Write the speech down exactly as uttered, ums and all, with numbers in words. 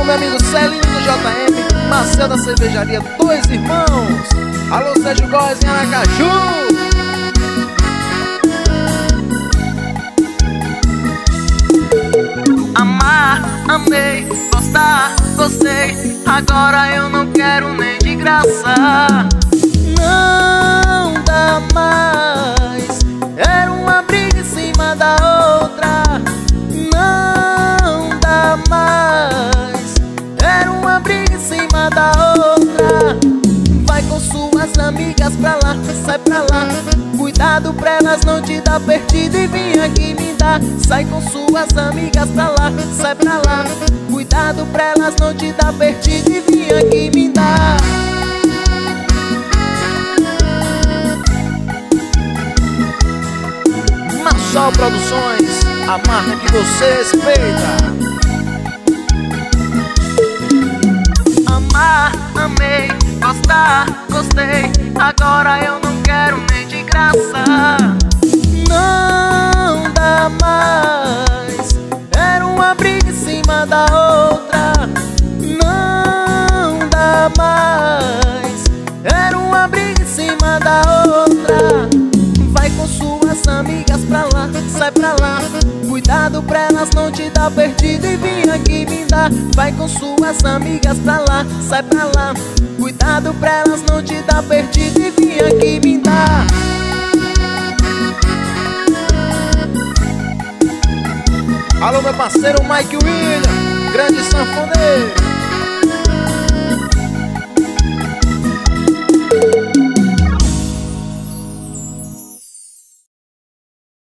meu amigo Celinho do J M, Marcel da cervejaria Dois Irmãos. Alô, Sérgio Góes em Aracaju. Amar, amei, gostar, gostei. Agora eu não quero nem de graça. Não dá mais, era uma briga em cima da outra. Não dá mais, era uma briga em cima da outra. Vai com suas amigas pra lá, sai pra lá. Cuidado pra elas não te dar perdido e vem aqui me dar. Sai com suas amigas pra lá, sai pra lá. Cuidado pra elas não te dar perdido e vem aqui me dar. Massol Produções, a marca que você respeita. Amar, amei, gostar, gostei. Agora eu não quero nem de graça. Não dá mais, era uma briga em cima da outra. Não dá mais, era uma briga em cima da outra. Vai com suas amigas pra lá, sai pra lá. Cuidado pra elas não te dar perdido e vem aqui me dar. Vai com suas amigas pra lá, sai pra lá. Cuidado pra elas não te dar perdido e vem aqui me dar. Alô, meu parceiro Mike William, grande sanfoneiro.